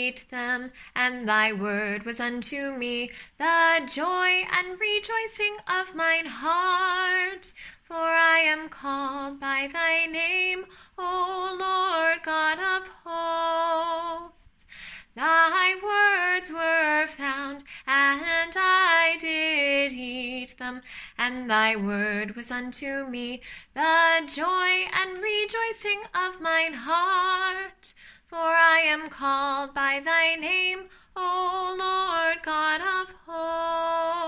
eat them, and thy word was unto me the joy and rejoicing of mine heart. For I am called by thy name, O Lord God of hosts. Thy words were found, and I did eat them, and thy word was unto me the joy and rejoicing of mine heart. For I am called by thy name, O Lord God of hosts.